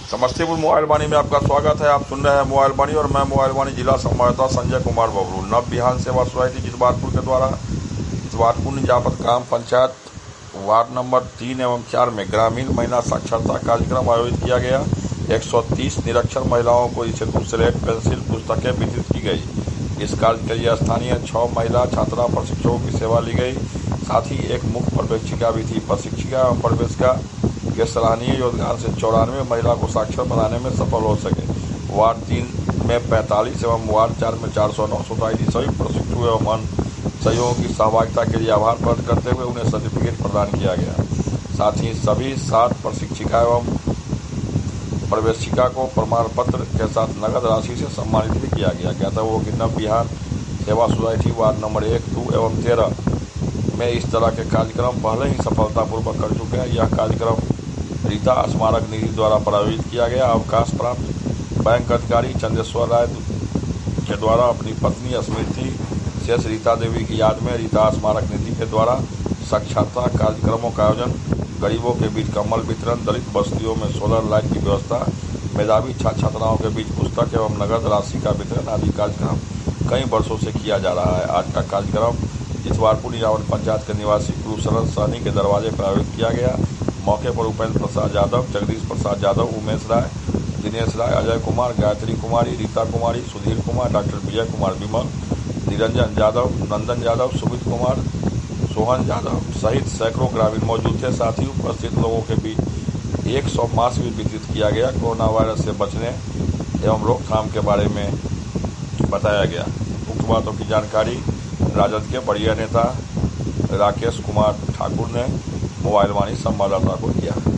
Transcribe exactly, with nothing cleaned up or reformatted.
Samastipur mobile वाणी में आपका स्वागत है। आप सुन रहे हैं मोबाइल वाणी और मैं मोबाइल वाणी जिला संवाददाता संजय कुमार बबलू। नव बिहान सेवा सोसाइटी जितवारपुर के द्वारा जितवारपुर निजापत ग्राम पंचायत वार्ड नंबर तीन एवं चार में ग्रामीण महिला साक्षरता कार्यक्रम आयोजित किया गया। एक सौ तीस निरक्षर महिलाओं को सेतु स्लेट पेंसिल पुस्तकें वितरित की गई। इस कार्य के लिए स्थानीय छह महिला छात्रा प्रशिक्षकों की सेवा ली गई। साथ ही एक मुख्य पर्यवेक्षिका भी थी। प्रशिक्षिका एवं पर्यवेक्षिका के सराहनीय योगदान से चौरानवे महिला को साक्षर बनाने में सफल हो सके। वार्ड तीन में पैंतालीस एवं वार्ड चार में चार सौ नौ सोसाइटी सभी प्रशिक्षु एवं अन्य सहयोगों की सहभागिता के लिए आभार प्रकट करते हुए उन्हें सर्टिफिकेट प्रदान किया गया। साथ ही सभी सात प्रशिक्षिका एवं पर्यवेक्षिका को प्रमाण पत्र के साथ नगद राशि से सम्मानित भी किया गया। कहता वो कि नव बिहार सेवा सोसाइटी वार्ड नंबर एक दो एवं तेरह में इस तरह के कार्यक्रम पहले ही सफलतापूर्वक कर चुके हैं। यह कार्यक्रम रीता स्मारक निधि द्वारा प्रायोजित किया गया। अवकाश प्राप्त बैंक अधिकारी चंद्रेश्वर राय के द्वारा अपनी पत्नी स्मृति शेष रीता देवी की याद में रीता स्मारक निधि के द्वारा साक्षरता कार्यक्रमों का आयोजन, गरीबों के बीच कम्बल वितरण, दलित बस्तियों में सोलर लाइट की व्यवस्था, मेधावी छात्र छात्राओं के बीच पुस्तक एवं नगद राशि का वितरण आदि कार्यक्रम कई वर्षों से किया जा रहा है। आज का कार्यक्रम जितवारपुर निजापत पंचायत के निवासी गुरुशरण सहनी के दरवाजे पर आयोजित किया गया। मौके पर उपेंद्र प्रसाद यादव, जगदीश प्रसाद यादव, उमेश राय, दिनेश राय, अजय कुमार, गायत्री कुमारी, रीता कुमारी, सुधीर कुमार, डॉक्टर विजय कुमार विमल, निरंजन यादव, नंदन यादव, सुमित कुमार, सोहन यादव सहित सैकड़ों ग्रामीण मौजूद थे। साथ ही उपस्थित लोगों के बीच एक सौ मास्क भी वितरित किया गया। कोरोना वायरस से बचने एवं रोकथाम के बारे में बताया गया। उक्त बातों की जानकारी राजद के वरीय नेता राकेश कुमार ठाकुर ने मोबाइल वाणी संवाददाता को दिया।